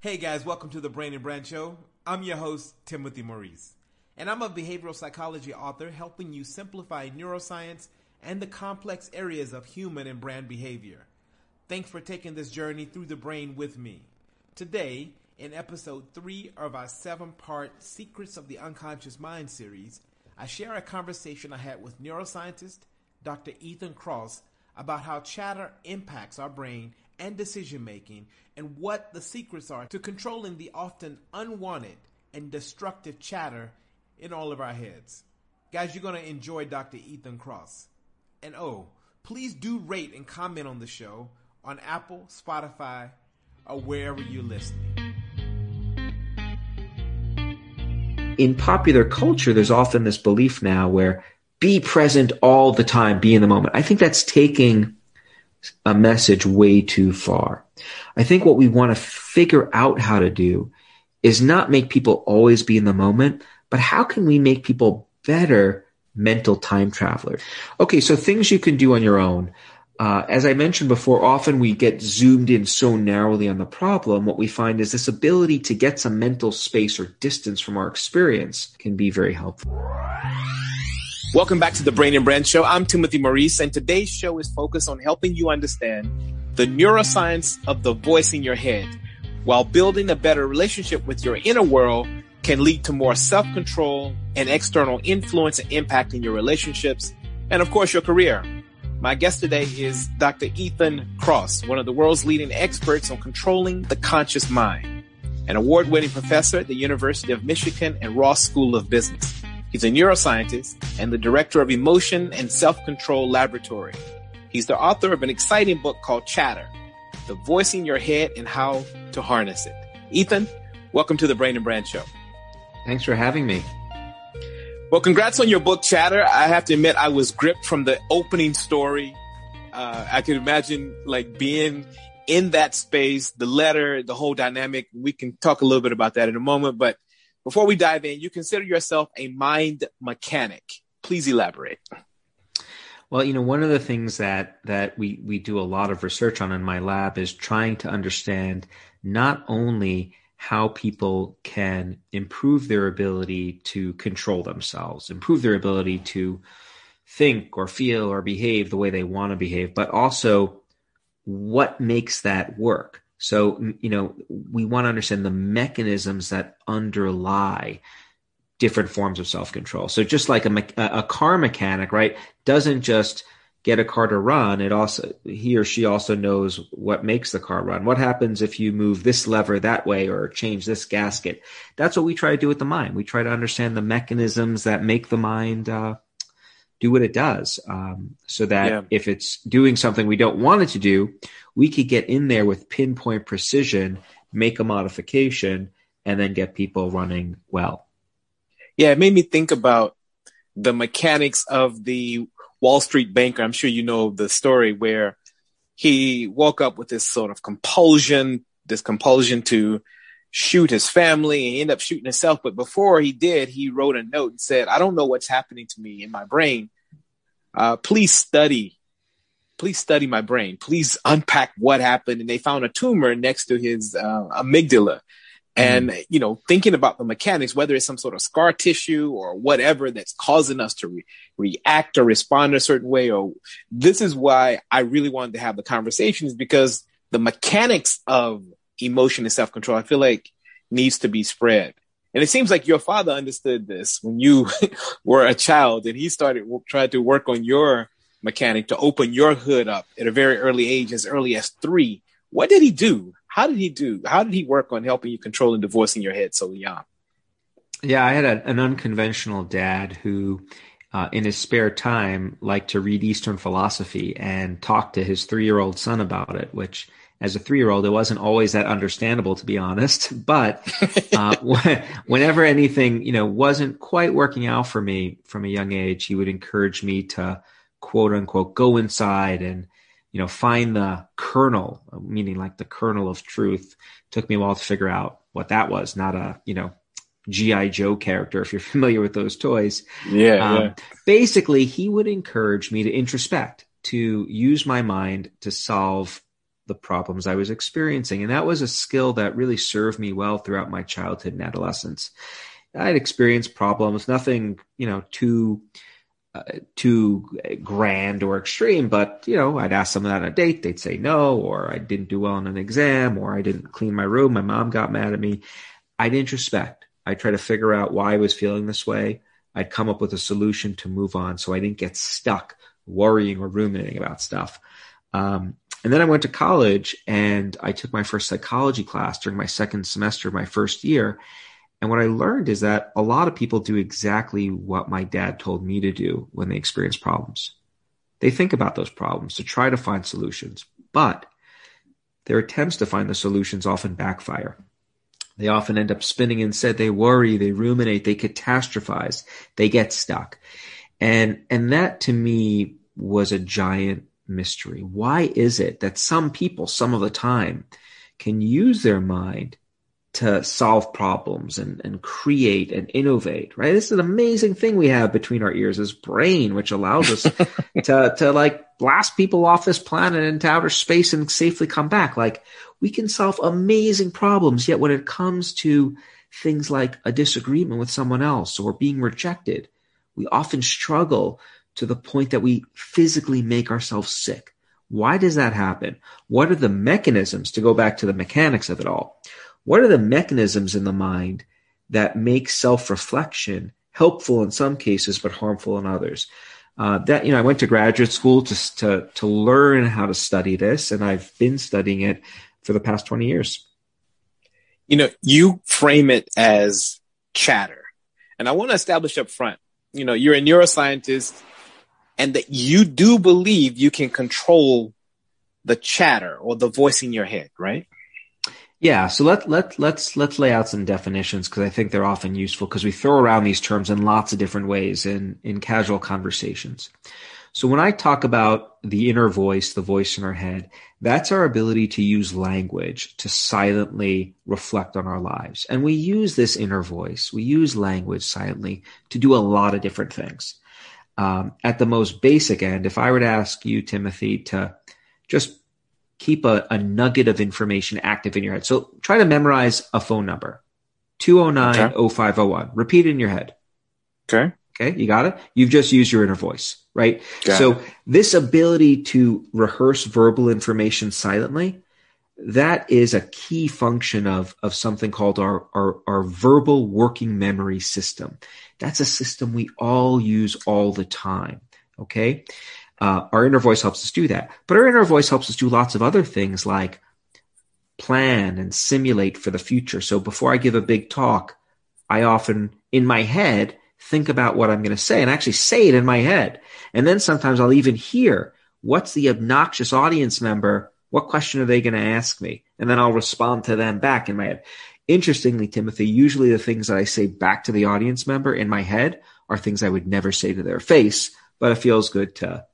Hey guys, welcome to the Brain and Brand Show. I'm your host, Timothy Maurice, and I'm a behavioral psychology author helping you simplify neuroscience and the complex areas of human and brand behavior. Thanks for taking this journey through the brain with me. Today, in episode 3 of our 7-part Secrets of the Unconscious Mind series, I share a conversation I had with neuroscientist Dr. Ethan Kross about how chatter impacts our brain and decision-making, and what the secrets are to controlling the often unwanted and destructive chatter in all of our heads. Guys, you're going to enjoy Dr. Ethan Kross. And please do rate and comment on the show on Apple, Spotify, or wherever you're listening. In popular culture, there's often this belief now where be present all the time, be in the moment. I think that's taking a message way too far. I think what we want to figure out how to do is not make people always be in the moment, but how can we make people better mental time travelers? Okay, so things you can do on your own. As I mentioned before, often we get zoomed in so narrowly on the problem. What we find is this ability to get some mental space or distance from our experience can be very helpful. Welcome back to the Brain and Brand Show. I'm Timothy Maurice, and today's show is focused on helping you understand the neuroscience of the voice in your head, while building a better relationship with your inner world can lead to more self-control and external influence and impact in your relationships and, of course, your career. My guest today is Dr. Ethan Kross, one of the world's leading experts on controlling the conscious mind, an award-winning professor at the University of Michigan and Ross School of Business. He's a neuroscientist and the director of Emotion and Self-Control Laboratory. He's the author of an exciting book called Chatter, The Voice in Your Head and How to Harness It. Ethan, welcome to the Brain and Brand Show. Thanks for having me. Well, congrats on your book, Chatter. I have to admit, I was gripped from the opening story. I could imagine being in that space, the letter, the whole dynamic. We can talk a little bit about that in a moment, but before we dive in, you consider yourself a mind mechanic. Please elaborate. Well, one of the things that we do a lot of research on in my lab is trying to understand not only how people can improve their ability to control themselves, improve their ability to think or feel or behave the way they want to behave, but also what makes that work. So, we want to understand the mechanisms that underlie different forms of self-control. So just like a car mechanic, right, doesn't just get a car to run. He or she also knows what makes the car run. What happens if you move this lever that way or change this gasket? That's what we try to do with the mind. We try to understand the mechanisms that make the mind do what it does, so that if it's doing something we don't want it to do, we could get in there with pinpoint precision, make a modification, and then get people running well. Yeah, it made me think about the mechanics of the Wall Street banker. I'm sure you know the story where he woke up with this sort of compulsion to shoot his family, and he ended up shooting himself. But before he did, he wrote a note and said, I don't know what's happening to me in my brain. Please study my brain. Please unpack what happened. And they found a tumor next to his amygdala. And, thinking about the mechanics, whether it's some sort of scar tissue or whatever that's causing us to react or respond in a certain way, or this is why I really wanted to have the conversation, is because the mechanics of emotion and self-control, I feel like, needs to be spread. And it seems like your father understood this when you were a child, and he tried to work on your mechanic to open your hood up at a very early age, as early as 3. What did he do? How did he work on helping you control and divorcing your head so young? Yeah, I had an unconventional dad who, in his spare time, liked to read Eastern philosophy and talk to his 3-year-old son about it, which, as a 3-year-old, it wasn't always that understandable, to be honest. But whenever anything, wasn't quite working out for me from a young age, he would encourage me to, quote unquote, go inside and, find the kernel, meaning like the kernel of truth. Took me a while to figure out what that was, not a, G.I. Joe character, if you're familiar with those toys. Yeah. Basically, he would encourage me to introspect, to use my mind to solve the problems I was experiencing. And that was a skill that really served me well throughout my childhood and adolescence. I had experienced problems, nothing, too grand or extreme, but, I'd ask someone on a date, they'd say no, or I didn't do well on an exam, or I didn't clean my room. My mom got mad at me. I'd introspect. I'd try to figure out why I was feeling this way. I'd come up with a solution to move on so I didn't get stuck worrying or ruminating about stuff. And then I went to college and I took my first psychology class during my second semester of my first year. And what I learned is that a lot of people do exactly what my dad told me to do when they experience problems. They think about those problems to try to find solutions, but their attempts to find the solutions often backfire. They often end up spinning instead. They worry, they ruminate, they catastrophize, they get stuck. And that to me was a giant mystery. Why is it that some people, some of the time, can use their mind to solve problems and create and innovate, right? This is an amazing thing we have between our ears, this brain, which allows us to like blast people off this planet into outer space and safely come back. Like, we can solve amazing problems, yet when it comes to things like a disagreement with someone else or being rejected, we often struggle to the point that we physically make ourselves sick. Why does that happen? What are the mechanisms, to go back to the mechanics of it all? What are the mechanisms in the mind that make self-reflection helpful in some cases, but harmful in others? I went to graduate school to learn how to study this, and I've been studying it for the past 20 years. You frame it as chatter. And I want to establish up front, you're a neuroscientist, and that you do believe you can control the chatter or the voice in your head, right? Yeah. So let's lay out some definitions, because I think they're often useful, because we throw around these terms in lots of different ways in casual conversations. So when I talk about the inner voice, the voice in our head, that's our ability to use language to silently reflect on our lives. And we use this inner voice, we use language silently to do a lot of different things. At the most basic end, if I were to ask you, Timothy, to just keep a nugget of information active in your head. So try to memorize a phone number, 209-0501. Repeat it in your head. Okay. Okay, you got it? You've just used your inner voice, right? Got so it. This ability to rehearse verbal information silently, that is a key function of something called our verbal working memory system. That's a system we all use all the time, okay? Our inner voice helps us do that. But our inner voice helps us do lots of other things like plan and simulate for the future. So before I give a big talk, I often, in my head, think about what I'm going to say and actually say it in my head. And then sometimes I'll even hear, what's the obnoxious audience member? What question are they going to ask me? And then I'll respond to them back in my head. Interestingly, Timothy, usually the things that I say back to the audience member in my head are things I would never say to their face, but it feels good to,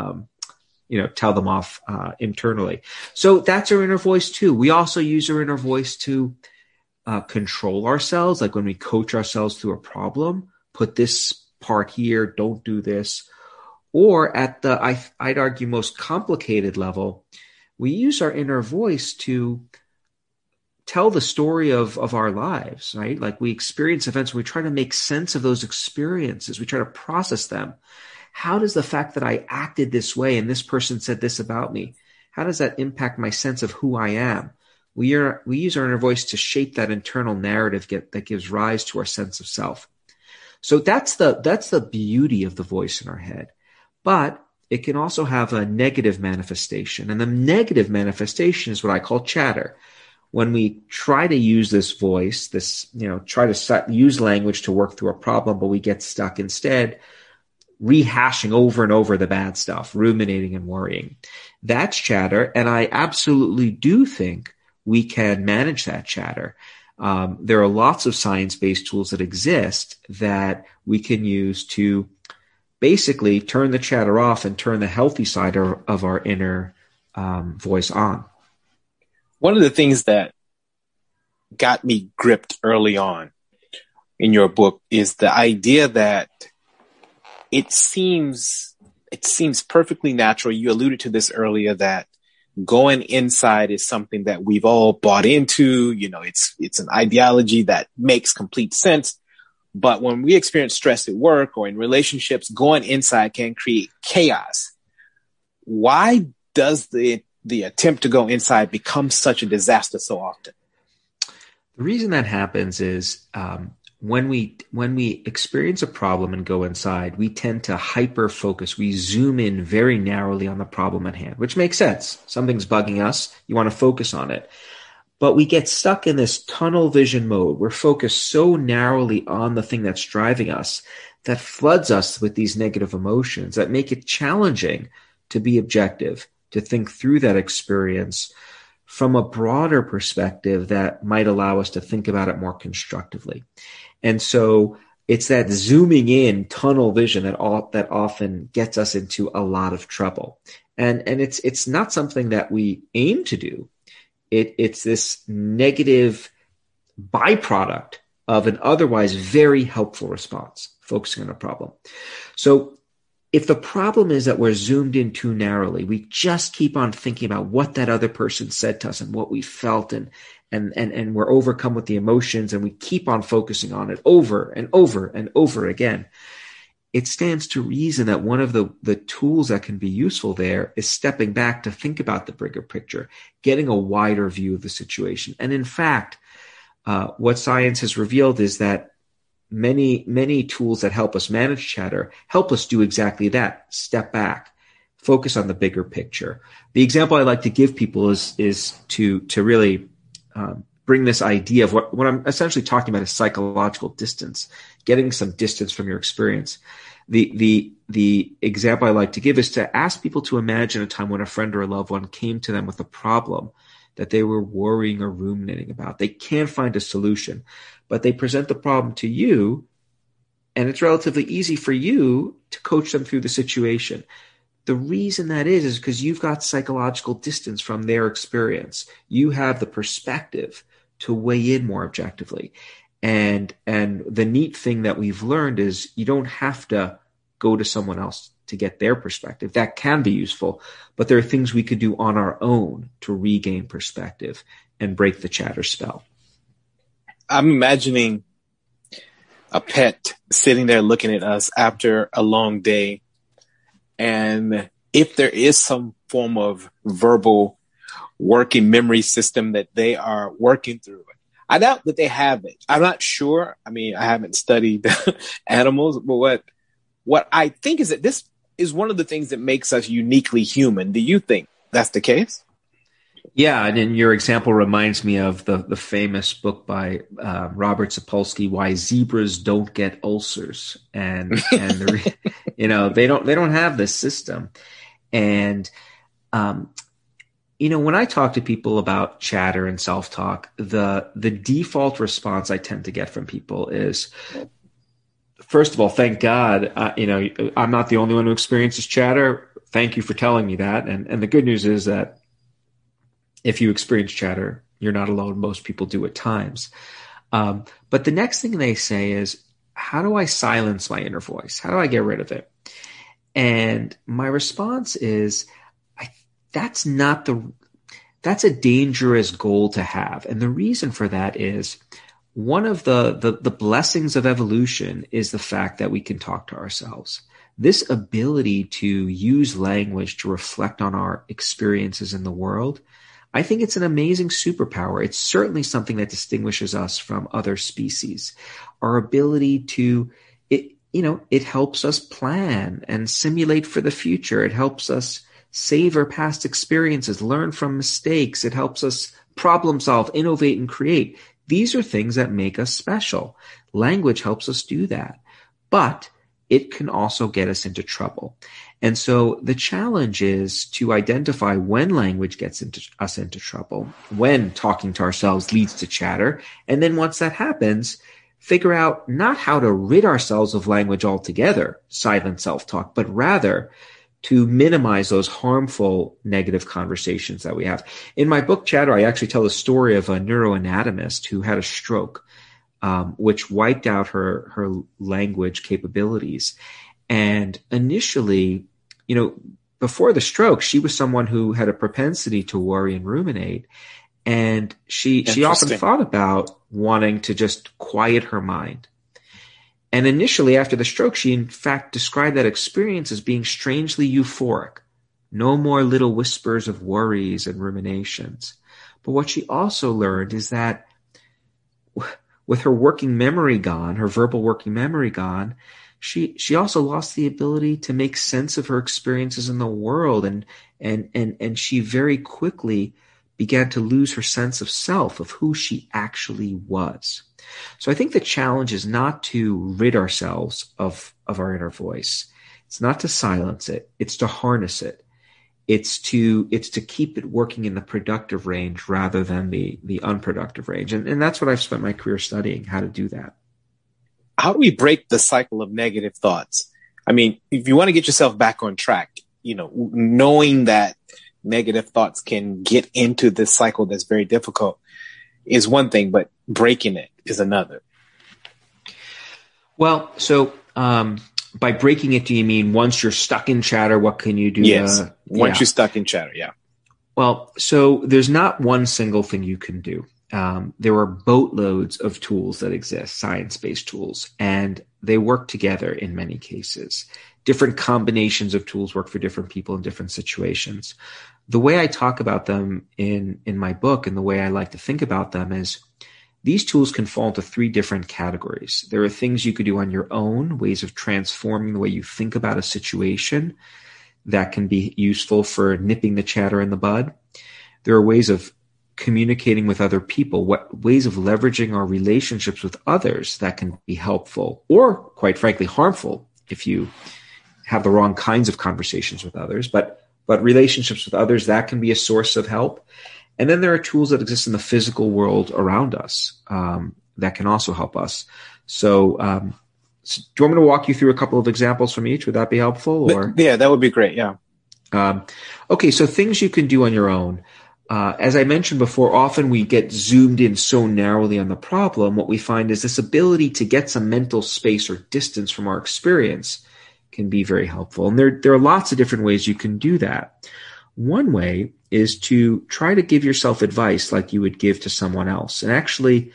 tell them off internally. So that's our inner voice too. We also use our inner voice to control ourselves, like when we coach ourselves through a problem. Put this part here, don't do this. Or at the, I'd argue, most complicated level, we use our inner voice to tell the story of our lives, right? Like we experience events, we try to make sense of those experiences. We try to process them. How does the fact that I acted this way and this person said this about me, how does that impact my sense of who I am? We use our inner voice to shape that internal narrative that gives rise to our sense of self. So that's the beauty of the voice in our head. But it can also have a negative manifestation. And the negative manifestation is what I call chatter. When we try to use this voice, try to use language to work through a problem, but we get stuck instead rehashing over and over the bad stuff, ruminating and worrying. That's chatter. And I absolutely do think we can manage that chatter. There are lots of science-based tools that exist that we can use to basically turn the chatter off and turn the healthy side of our inner voice on. One of the things that got me gripped early on in your book is the idea that it seems perfectly natural. You alluded to this earlier, that going inside is something that we've all bought into. You know, it's an ideology that makes complete sense. But when we experience stress at work or in relationships, going inside can create chaos. Why does the attempt to go inside become such a disaster so often? The reason that happens is when we experience a problem and go inside, we tend to hyper focus. We zoom in very narrowly on the problem at hand, which makes sense. Something's bugging us. You want to focus on it. But we get stuck in this tunnel vision mode. We're focused so narrowly on the thing that's driving us that floods us with these negative emotions that make it challenging to be objective, to think through that experience from a broader perspective that might allow us to think about it more constructively. And so it's that zooming in tunnel vision that often gets us into a lot of trouble. And it's not something that we aim to do. It's this negative byproduct of an otherwise very helpful response, focusing on a problem. So if the problem is that we're zoomed in too narrowly, we just keep on thinking about what that other person said to us and what we felt, and we're overcome with the emotions, and we keep on focusing on it over and over and over again. It stands to reason that one of the tools that can be useful there is stepping back to think about the bigger picture, getting a wider view of the situation. And in fact, what science has revealed is that many tools that help us manage chatter help us do exactly that. Step back, focus on the bigger picture. The example I like to give people is to really bring this idea of what I'm essentially talking about is psychological distance, getting some distance from your experience. The example I like to give is to ask people to imagine a time when a friend or a loved one came to them with a problem that they were worrying or ruminating about. They can't find a solution, but they present the problem to you, and it's relatively easy for you to coach them through the situation. The reason that is because you've got psychological distance from their experience. You have the perspective to weigh in more objectively. And the neat thing that we've learned is you don't have to go to someone else to get their perspective. That can be useful, but there are things we could do on our own to regain perspective and break the chatter spell. I'm imagining a pet sitting there looking at us after a long day. And if there is some form of verbal working memory system that they are working through, I doubt that they have it. I'm not sure. I mean, I haven't studied animals, but what I think is that this is one of the things that makes us uniquely human. Do you think that's the case? Yeah, and in your example reminds me of the famous book by Robert Sapolsky, "Why Zebras Don't Get Ulcers," and they don't have this system. And when I talk to people about chatter and self-talk, the default response I tend to get from people is, first of all, thank God, I'm not the only one who experiences chatter. Thank you for telling me that. And the good news is that if you experience chatter, you're not alone. Most people do at times. But the next thing they say is, how do I silence my inner voice? How do I get rid of it? And my response is, that's a dangerous goal to have. And the reason for that is one of the blessings of evolution is the fact that we can talk to ourselves. This ability to use language to reflect on our experiences in the world, I think it's an amazing superpower. It's certainly something that distinguishes us from other species. Our ability to, it helps us plan and simulate for the future. It helps us savor past experiences, learn from mistakes. It helps us problem solve, innovate, and create. These are things that make us special. Language helps us do that, but it can also get us into trouble. And so the challenge is to identify when language gets us into trouble, when talking to ourselves leads to chatter. And then once that happens, figure out not how to rid ourselves of language altogether, silent self-talk, but rather to minimize those harmful negative conversations that we have. In my book, Chatter, I actually tell the story of a neuroanatomist who had a stroke, which wiped out her language capabilities. And initially, before the stroke, she was someone who had a propensity to worry and ruminate. And she often thought about wanting to just quiet her mind. And initially after the stroke, she in fact described that experience as being strangely euphoric. No more little whispers of worries and ruminations. But what she also learned is that with her working memory gone, her verbal working memory gone, she also lost the ability to make sense of her experiences in the world. And she very quickly began to lose her sense of self, of who she actually was. So I think the challenge is not to rid ourselves of our inner voice. It's not to silence it. It's to harness it. It's to keep it working in the productive range rather than the unproductive range. And that's what I've spent my career studying, how to do that. How do we break the cycle of negative thoughts? I mean, if you want to get yourself back on track, knowing that negative thoughts can get into this cycle that's very difficult is one thing, but breaking it is another. Well, so by breaking it, do you mean once you're stuck in chatter, what can you do? Yes, once you're stuck in chatter, yeah. Well, so there's not one single thing you can do. There are boatloads of tools that exist, science-based tools, and they work together in many cases. Different combinations of tools work for different people in different situations. The way I talk about them in my book and the way I like to think about them is these tools can fall into three different categories. There are things you could do on your own, ways of transforming the way you think about a situation that can be useful for nipping the chatter in the bud. There are ways of communicating with other people, ways of leveraging our relationships with others that can be helpful or, quite frankly, harmful if you have the wrong kinds of conversations with others. But relationships with others, that can be a source of help. And then there are tools that exist in the physical world around us that can also help us. So do you want me to walk you through a couple of examples from each? Would that be helpful? Or yeah, that would be great. Yeah. Okay, so things you can do on your own. As I mentioned before, often we get zoomed in so narrowly on the problem. What we find is this ability to get some mental space or distance from our experience can be very helpful. And there are lots of different ways you can do that. One way is to try to give yourself advice like you would give to someone else, and actually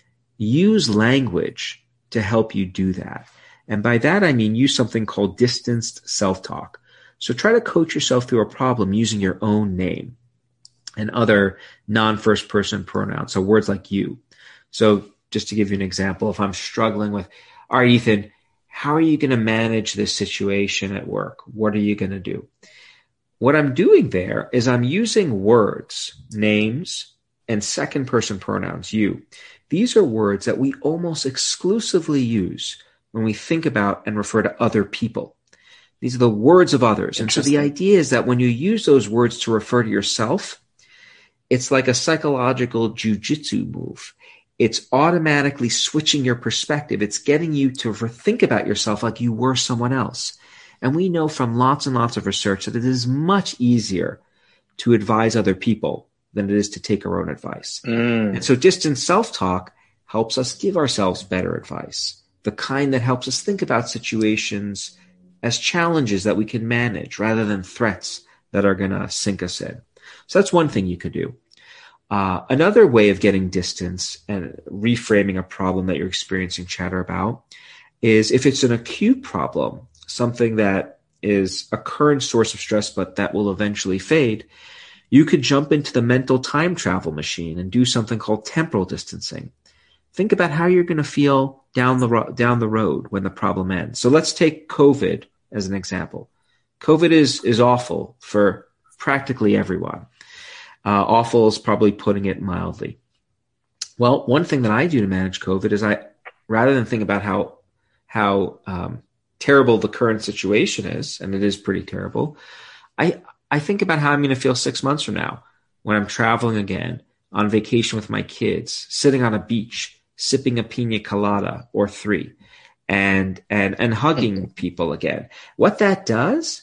use language to help you do that. And by that, I mean use something called distanced self-talk. So try to coach yourself through a problem using your own name and other non-first person pronouns, so words like you. So just to give you an example, if I'm struggling with, all right, Ethan, how are you going to manage this situation at work? What are you going to do? What I'm doing there is I'm using words, names, and second person pronouns, you. These are words that we almost exclusively use when we think about and refer to other people. These are the words of others. And so the idea is that when you use those words to refer to yourself, it's like a psychological jujitsu move. It's automatically switching your perspective. It's getting you to think about yourself like you were someone else. And we know from lots and lots of research that it is much easier to advise other people than it is to take our own advice. And so distant self-talk helps us give ourselves better advice, the kind that helps us think about situations as challenges that we can manage rather than threats that are going to sink us in. So that's one thing you could do. Another way of getting distance and reframing a problem that you're experiencing chatter about is if it's an acute problem, something that is a current source of stress but that will eventually fade, you could jump into the mental time travel machine and do something called temporal distancing. Think about how you're going to feel down the road when the problem ends. So let's take COVID as an example. COVID is awful for practically everyone. Awful is probably putting it mildly. Well, one thing that I do to manage COVID is rather than think about how terrible the current situation is, and it is pretty terrible, I think about how I'm going to feel 6 months from now when I'm traveling again, on vacation with my kids, sitting on a beach, sipping a pina colada or 3, and hugging people again. What that does,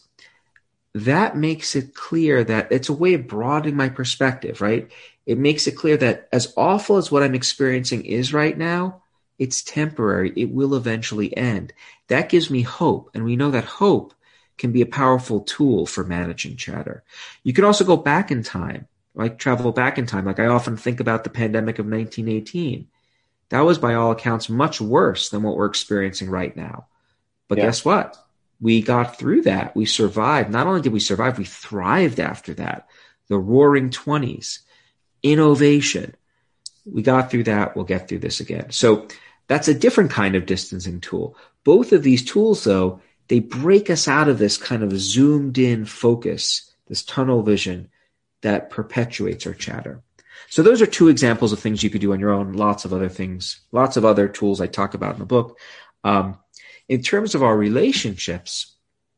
that makes it clear that it's a way of broadening my perspective, right? It makes it clear that as awful as what I'm experiencing is right now, it's temporary. It will eventually end. That gives me hope. And we know that hope can be a powerful tool for managing chatter. You can also go back in time, like travel back in time. Like I often think about the pandemic of 1918. That was by all accounts much worse than what we're experiencing right now. But guess what? We got through that. We survived. Not only did we survive, we thrived after that. The roaring 20s, innovation. We got through that. We'll get through this again. So that's a different kind of distancing tool. Both of these tools, though, they break us out of this kind of zoomed in focus, this tunnel vision that perpetuates our chatter. So those are two examples of things you could do on your own. Lots of other things, lots of other tools I talk about in the book. In terms of our relationships,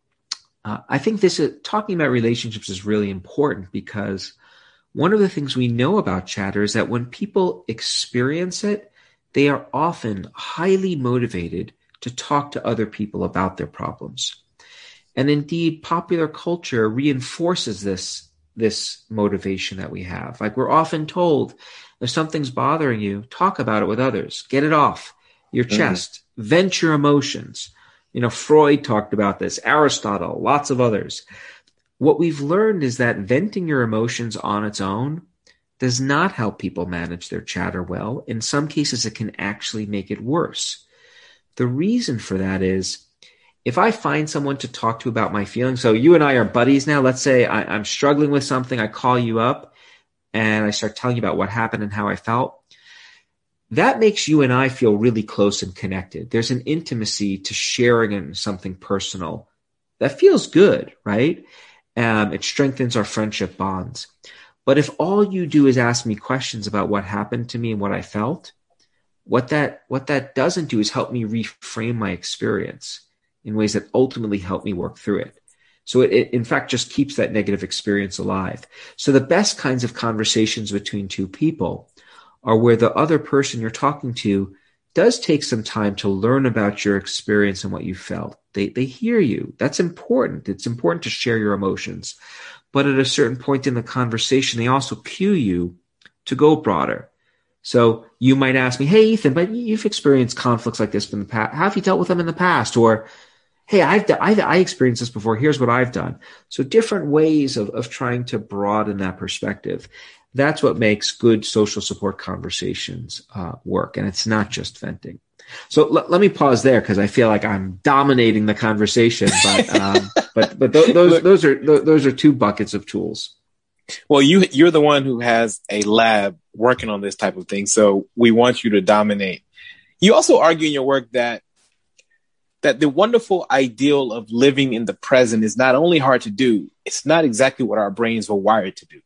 I think talking about relationships is really important because one of the things we know about chatter is that when people experience it, they are often highly motivated to talk to other people about their problems. And indeed, popular culture reinforces this motivation that we have. Like we're often told, if something's bothering you, talk about it with others. Get it off your chest. Vent your emotions. Freud talked about this, Aristotle, lots of others. What we've learned is that venting your emotions on its own does not help people manage their chatter well. In some cases, it can actually make it worse. The reason for that is if I find someone to talk to about my feelings, so you and I are buddies now, let's say I'm struggling with something, I call you up and I start telling you about what happened and how I felt. That makes you and I feel really close and connected. There's an intimacy to sharing in something personal that feels good, right? It strengthens our friendship bonds. But if all you do is ask me questions about what happened to me and what I felt, what that doesn't do is help me reframe my experience in ways that ultimately help me work through it. So it in fact just keeps that negative experience alive. So the best kinds of conversations between two people are where the other person you're talking to does take some time to learn about your experience and what you felt. They hear you. That's important. It's important to share your emotions. But at a certain point in the conversation, they also cue you to go broader. So you might ask me, hey, Ethan, but you've experienced conflicts like this in the past. How have you dealt with them in the past? Or, hey, I experienced this before. Here's what I've done. So different ways of trying to broaden that perspective. That's what makes good social support conversations work. And it's not just venting. So let me pause there because I feel like I'm dominating the conversation. But those are two buckets of tools. Well, you're the one who has a lab working on this type of thing, so we want you to dominate. You also argue in your work that the wonderful ideal of living in the present is not only hard to do, it's not exactly what our brains were wired to do.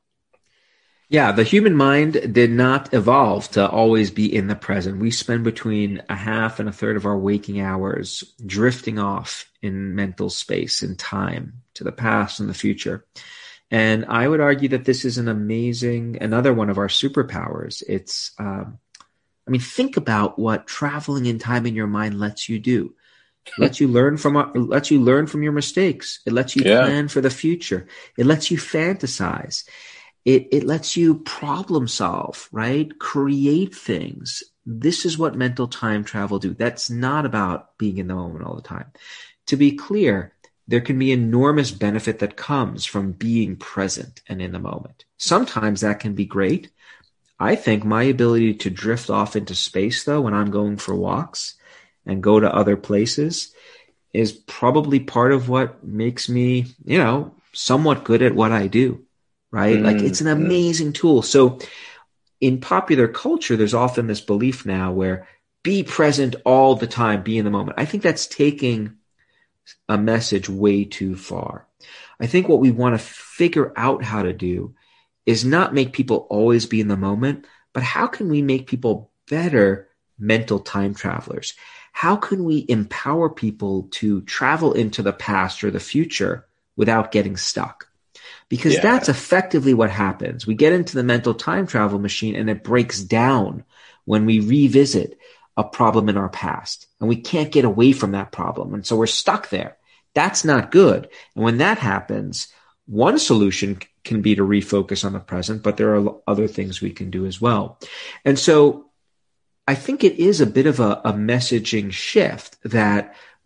Yeah, the human mind did not evolve to always be in the present. We spend between a half and a third of our waking hours drifting off in mental space and time to the past and the future. And I would argue that this is another one of our superpowers. It's, think about what traveling in time in your mind lets you do. It lets you learn from your mistakes. It lets you plan for the future. It lets you fantasize. It lets you problem solve, right? Create things. This is what mental time travel do. That's not about being in the moment all the time. To be clear, there can be enormous benefit that comes from being present and in the moment. Sometimes that can be great. I think my ability to drift off into space, though, when I'm going for walks and go to other places is probably part of what makes me, somewhat good at what I do, right? Like it's an amazing tool. So in popular culture, there's often this belief now where be present all the time, be in the moment. I think that's taking a message way too far. I think what we want to figure out how to do is not make people always be in the moment, but how can we make people better mental time travelers? How can we empower people to travel into the past or the future without getting stuck? Because that's effectively what happens. We get into the mental time travel machine and it breaks down when we revisit a problem in our past and we can't get away from that problem. And so we're stuck there. That's not good. And when that happens, one solution can be to refocus on the present, but there are other things we can do as well. And so I think it is a bit of a messaging shift that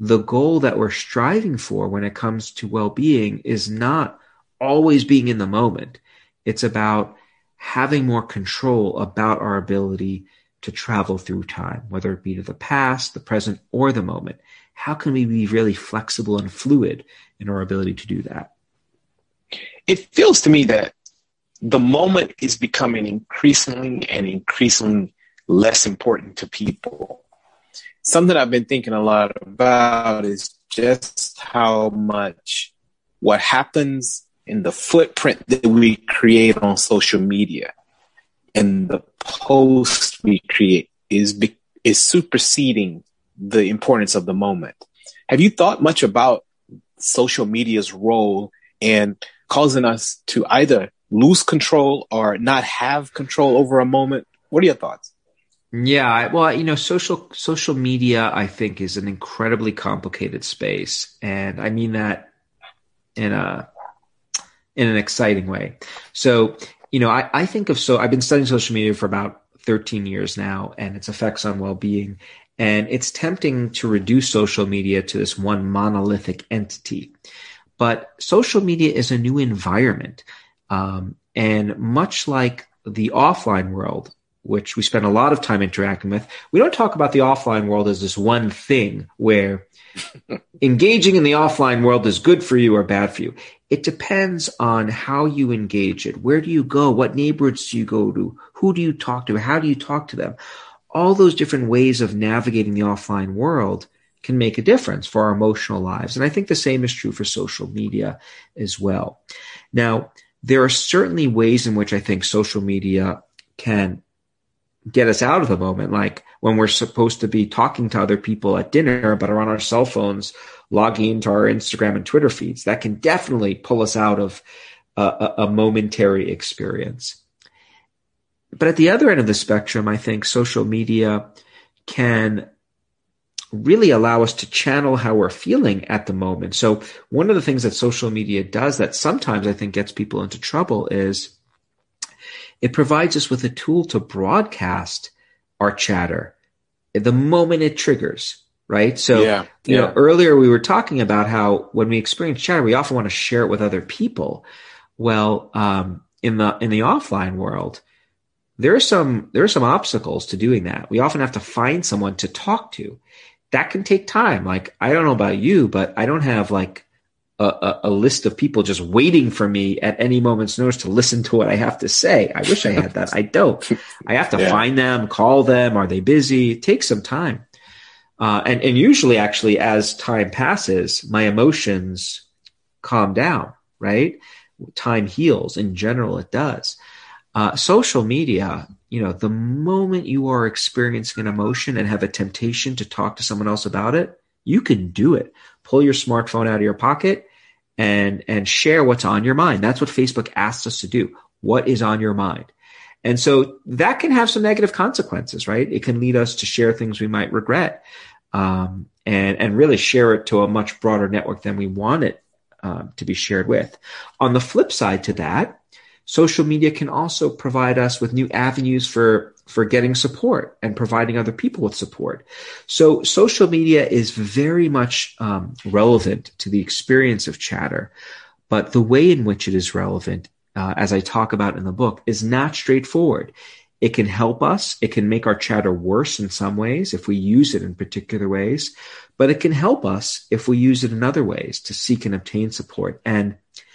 the goal that we're striving for when it comes to well-being is not always being in the moment. It's about having more control about our ability to travel through time, whether it be to the past, the present, or the moment. How can we be really flexible and fluid in our ability to do that? It feels to me that the moment is becoming increasingly less important to people. Something I've been thinking a lot about is just how much what happens in the footprint that we create on social media and the post we create is superseding the importance of the moment. Have you thought much about social media's role in causing us to either lose control or not have control over a moment? What are your thoughts? Yeah, well, social media, I think, is an incredibly complicated space, and I mean that in an exciting way. So, I think I've been studying social media for about 13 years now and its effects on well-being. And it's tempting to reduce social media to this one monolithic entity. But social media is a new environment. And much like the offline world, which we spend a lot of time interacting with, we don't talk about the offline world as this one thing where engaging in the offline world is good for you or bad for you. It depends on how you engage it. Where do you go? What neighborhoods do you go to? Who do you talk to? How do you talk to them? All those different ways of navigating the offline world can make a difference for our emotional lives. And I think the same is true for social media as well. Now, there are certainly ways in which I think social media can get us out of the moment, like when we're supposed to be talking to other people at dinner, but are on our cell phones, logging into our Instagram and Twitter feeds. That can definitely pull us out of a momentary experience. But at the other end of the spectrum, I think social media can really allow us to channel how we're feeling at the moment. So one of the things that social media does that sometimes I think gets people into trouble is it provides us with a tool to broadcast our chatter the moment it triggers, right? So, earlier we were talking about how when we experience chatter, we often want to share it with other people. Well, in the offline world, there are some obstacles to doing that. We often have to find someone to talk to. That can take time. Like, I don't know about you, but I don't have like a list of people just waiting for me at any moment's notice to listen to what I have to say. I wish I had that. I don't. I have to find them, call them. Are they busy? It takes some time. And usually actually as time passes, my emotions calm down, right? Time heals. In general, it does. Social media, the moment you are experiencing an emotion and have a temptation to talk to someone else about it, you can do it. Pull your smartphone out of your pocket and share what's on your mind. That's what Facebook asks us to do. What is on your mind? And so that can have some negative consequences, right? It can lead us to share things we might regret, and really share it to a much broader network than we want it to be shared with. On the flip side to that, social media can also provide us with new avenues for getting support and providing other people with support. So social media is very much relevant to the experience of chatter, but the way in which it is relevant, as I talk about in the book, is not straightforward. It can help us. It can make our chatter worse in some ways if we use it in particular ways, but it can help us if we use it in other ways to seek and obtain support. And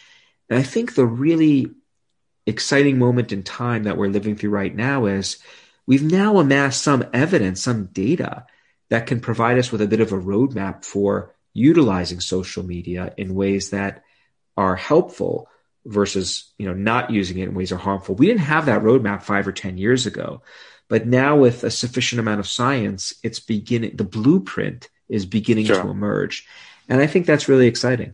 I think the really exciting moment in time that we're living through right now is we've now amassed some evidence, some data that can provide us with a bit of a roadmap for utilizing social media in ways that are helpful versus, not using it in ways that are harmful. We didn't have that roadmap 5 or 10 years ago, but now with a sufficient amount of science, the blueprint is beginning to emerge. And I think that's really exciting.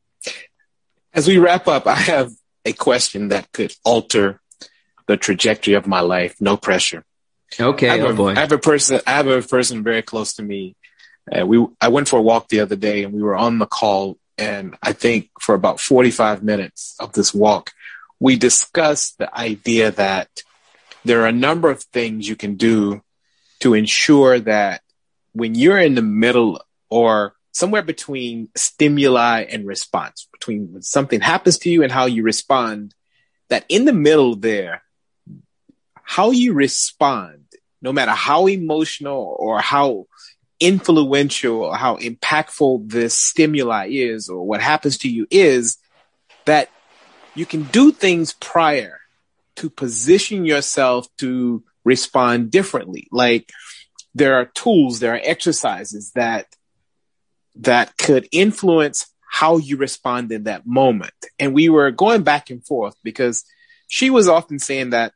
As we wrap up, I have a question that could alter the trajectory of my life. No pressure. Okay. I have a person very close to me. I went for a walk the other day and we were on the call. And I think for about 45 minutes of this walk, we discussed the idea that there are a number of things you can do to ensure that when you're in the middle or somewhere between stimuli and response, between when something happens to you and how you respond, that in the middle there, how you respond, no matter how emotional or how influential or how impactful this stimuli is or what happens to you, is that you can do things prior to position yourself to respond differently. Like there are tools, there are exercises that could influence how you respond in that moment. And we were going back and forth because she was often saying that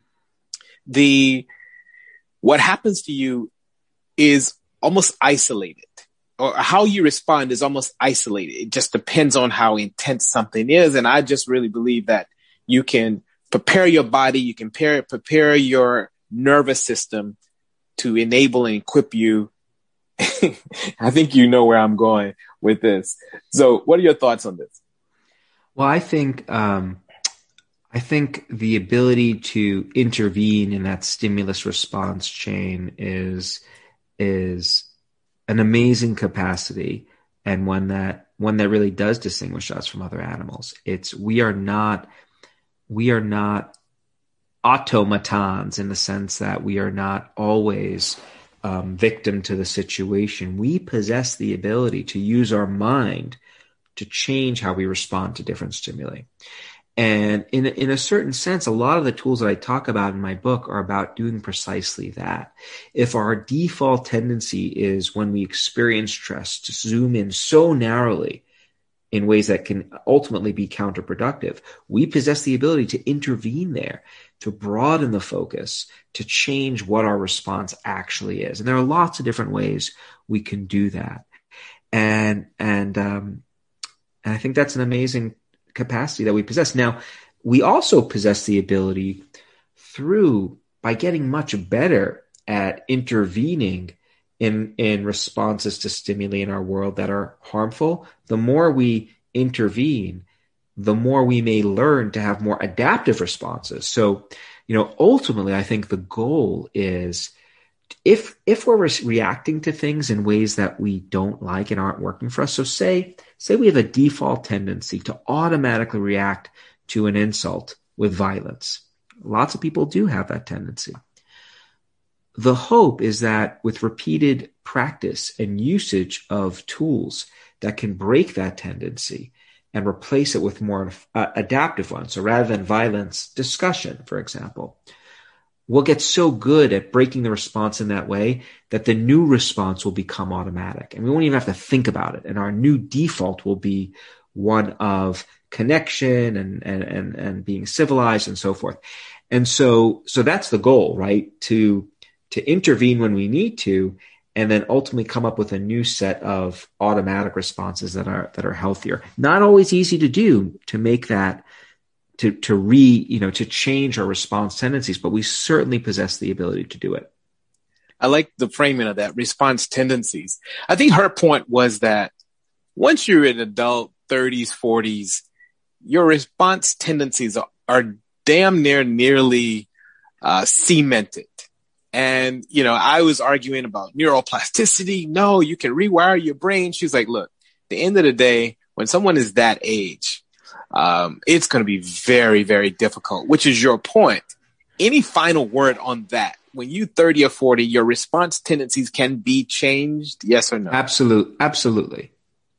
what happens to you is almost isolated, or how you respond is almost isolated. It just depends on how intense something is. And I just really believe that you can prepare your body, you can prepare your nervous system to enable and equip you. I think you know where I'm going with this. So what are your thoughts on this? Well, I think the ability to intervene in that stimulus response chain is an amazing capacity, and one that really does distinguish us from other animals. We are not automatons in the sense that we are not always victim to the situation. We possess the ability to use our mind to change how we respond to different stimuli. And in a certain sense, a lot of the tools that I talk about in my book are about doing precisely that. If our default tendency is, when we experience stress, to zoom in so narrowly in ways that can ultimately be counterproductive, we possess the ability to intervene there, to broaden the focus, to change what our response actually is. And there are lots of different ways we can do that. And I think that's an amazing capacity that we possess. Now, we also possess the ability by getting much better at intervening in responses to stimuli in our world that are harmful. The more we intervene, the more we may learn to have more adaptive responses. So, ultimately, I think the goal is, if we're reacting to things in ways that we don't like and aren't working for us. So say we have a default tendency to automatically react to an insult with violence. Lots of people do have that tendency. The hope is that with repeated practice and usage of tools that can break that tendency and replace it with more adaptive ones. So rather than violence, discussion, for example, we'll get so good at breaking the response in that way that the new response will become automatic. And we won't even have to think about it. And our new default will be one of connection and being civilized and so forth. And so that's the goal, right? To intervene when we need to, and then ultimately come up with a new set of automatic responses that are healthier. Not always easy to do, to make that, to change our response tendencies, but we certainly possess the ability to do it. I like the framing of that, response tendencies. I think her point was that once you're an adult, 30s, 40s, your response tendencies are damn nearly cemented. And, I was arguing about neuroplasticity. No, you can rewire your brain. She's like, look, at the end of the day, when someone is that age, it's going to be very, very difficult, which is your point. Any final word on that? When you 30 or 40, your response tendencies can be changed. Yes or no? Absolutely.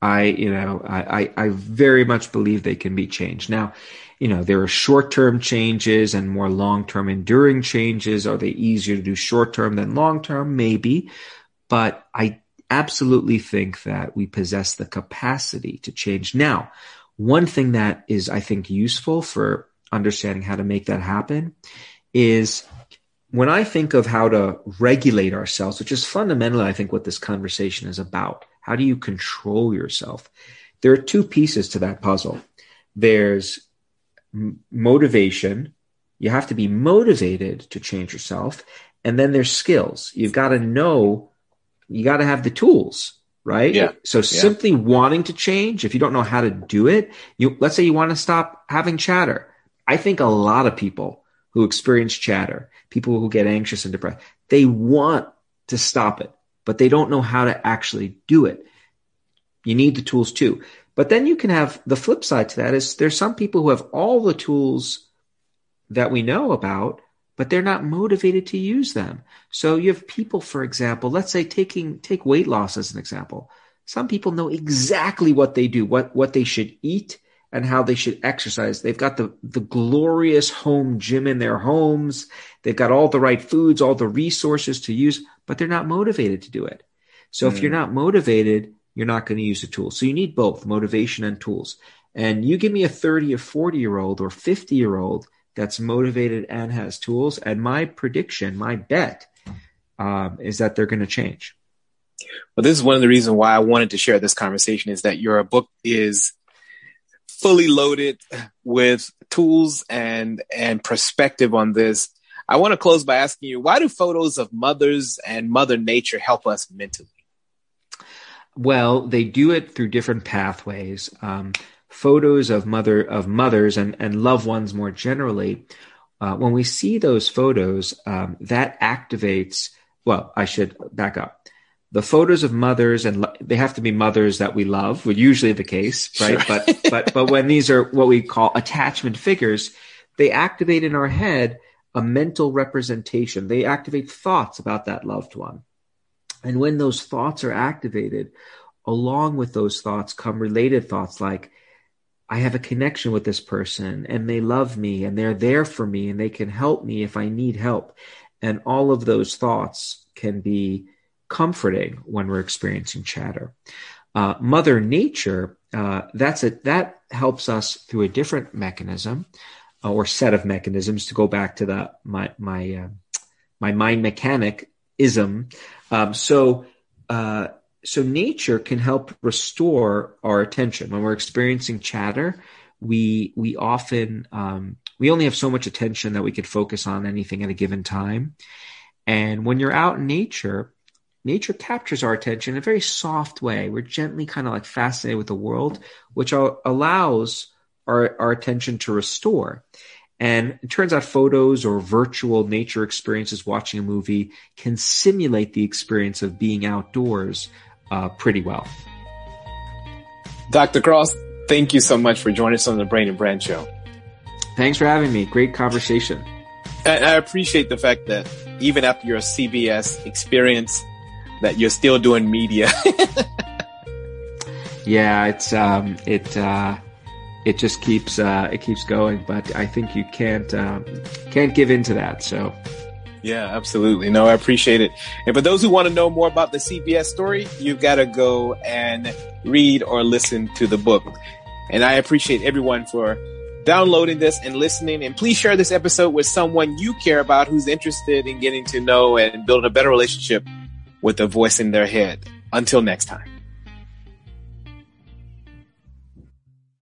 I very much believe they can be changed. Now, there are short-term changes and more long-term enduring changes. Are they easier to do short-term than long-term? Maybe. But I absolutely think that we possess the capacity to change. Now, one thing that is, I think, useful for understanding how to make that happen is, when I think of how to regulate ourselves, which is fundamentally, I think, what this conversation is about. How do you control yourself? There are two pieces to that puzzle. There's motivation. You have to be motivated to change yourself. And then there's skills. You've got to know, you got to have the tools, right? Yeah. So simply wanting to change, if you don't know how to do it, let's say you want to stop having chatter. I think a lot of people who experience chatter, people who get anxious and depressed, they want to stop it, but they don't know how to actually do it. You need the tools too. But then you can have the flip side to that is there's some people who have all the tools that we know about, but they're not motivated to use them. So you have people, for example, let's say take weight loss as an example. Some people know exactly what they do, what they should eat and how they should exercise. They've got the glorious home gym in their homes. They've got all the right foods, all the resources to use, but they're not motivated to do it. So if you're not motivated, you're not going to use the tools. So you need both motivation and tools. And you give me a 30 or 40-year-old or 50-year-old that's motivated and has tools, and my prediction, my bet, is that they're going to change. Well, this is one of the reasons why I wanted to share this conversation is that your book is fully loaded with tools and perspective on this. I want to close by asking you, why do photos of mothers and Mother Nature help us mentally? Well, they do it through different pathways. Photos of mothers and loved ones more generally, when we see those photos, that activates, well, I should back up. The photos of mothers, and they have to be mothers that we love, which usually the case, right? Sure. But when these are what we call attachment figures, they activate in our head a mental representation. They activate thoughts about that loved one. And when those thoughts are activated, along with those thoughts come related thoughts like, I have a connection with this person and they love me and they're there for me and they can help me if I need help. And all of those thoughts can be comforting when we're experiencing chatter. Mother Nature, that helps us through a different mechanism or set of mechanisms, to go back to my mind mechanic-ism. So nature can help restore our attention. When we're experiencing chatter, we often, we only have so much attention that we could focus on anything at a given time. And when you're out in nature captures our attention in a very soft way. We're gently kind of like fascinated with the world, which allows our attention to restore. And it turns out photos or virtual nature experiences, watching a movie, can simulate the experience of being outdoors pretty well. Dr. Cross, thank you so much for joining us on the Brain and Brand Show. Thanks for having me. Great conversation. I appreciate the fact that even after your CBS experience, that you're still doing media. Yeah, it just keeps going, but I think you can't give in to that. So. Yeah, absolutely. No, I appreciate it. And for those who want to know more about the CBS story, you've got to go and read or listen to the book. And I appreciate everyone for downloading this and listening. And please share this episode with someone you care about who's interested in getting to know and building a better relationship with the voice in their head. Until next time.